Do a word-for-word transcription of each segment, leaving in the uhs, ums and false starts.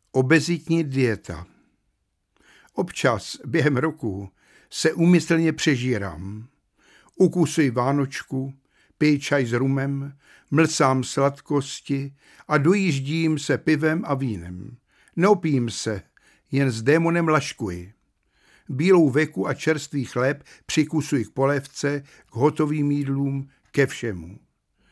Obezitní dieta. Občas během roku se úmyslně přežírám. Ukusuji vánočku, piju čaj s rumem, mlsám sladkosti a dojíždím se pivem a vínem. Neopijím se, jen s démonem laškuji. Bílou veku a čerstvý chléb přikusuji k polévce, k hotovým jídlům, ke všemu.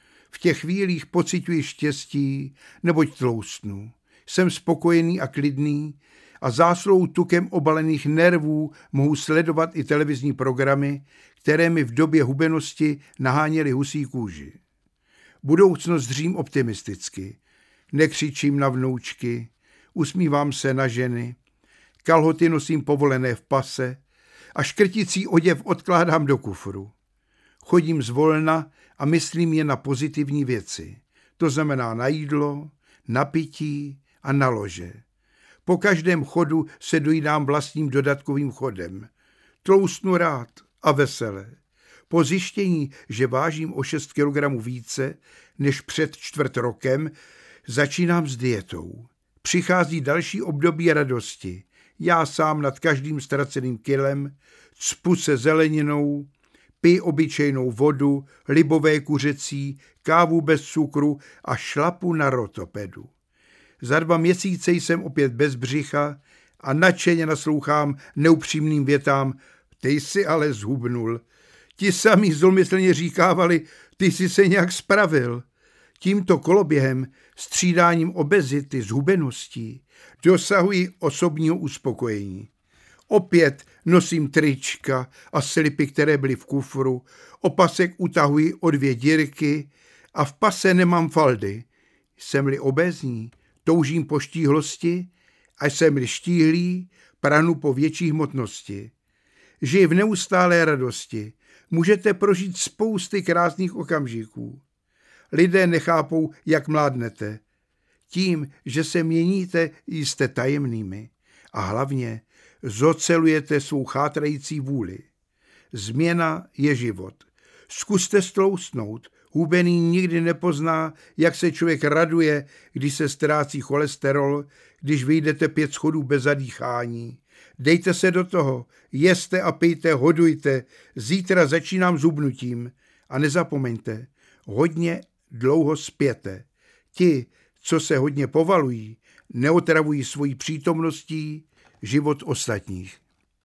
V těch chvílích pociťuji štěstí, neboť tloustnu. Jsem spokojený a klidný a zásluhou tukem obalených nervů mohu sledovat i televizní programy, které mi v době hubenosti naháněly husí kůži. Budoucnost dřím optimisticky. Nekřičím na vnoučky, usmívám se na ženy, kalhoty nosím povolené v pase a škrticí oděv odkládám do kufru. Chodím zvolna a myslím jen na pozitivní věci. To znamená na jídlo, na pití a na lože. Po každém chodu se dojídám vlastním dodatkovým chodem. Tloustnu rád a vesele. Po zjištění, že vážím o šest kilogramů více než před čtvrt rokem, začínám s dietou. Přichází další období radosti. Já sám nad každým ztraceným kilem, cpu se zeleninou, pij obyčejnou vodu, libové kuřecí, kávu bez cukru a šlapu na rotopedu. Za dva měsíce jsem opět bez břicha a nadšeně naslouchám neupřímným větám: ty jsi ale zhubnul. Ti sami zlomyslně říkávali: ty jsi se nějak spravil. Tímto koloběhem, střídáním obezity s hubeností, dosahuji osobního uspokojení. Opět nosím trička a slipy, které byly v kufru, opasek utahuji o dvě dírky a v pase nemám faldy. Jsem-li obézní, toužím po štíhlosti a jsem-li štíhlý, prahnu po větší hmotnosti. Žiji v neustálé radosti. Můžete prožít spousty krásných okamžiků. Lidé nechápou, jak mládnete. Tím, že se měníte, jste tajemnými. A hlavně zocelujete svou chátrající vůli. Změna je život. Zkuste stloustnout. Hubený nikdy nepozná, jak se člověk raduje, když se ztrácí cholesterol, když vyjdete pět schodů bez zadýchání. Dejte se do toho, jeste a pijte, hodujte. Zítra začínám zhubnutím. A nezapomeňte, hodně dlouho spěte. Ti, co se hodně povalují, neotravují svojí přítomností život ostatních.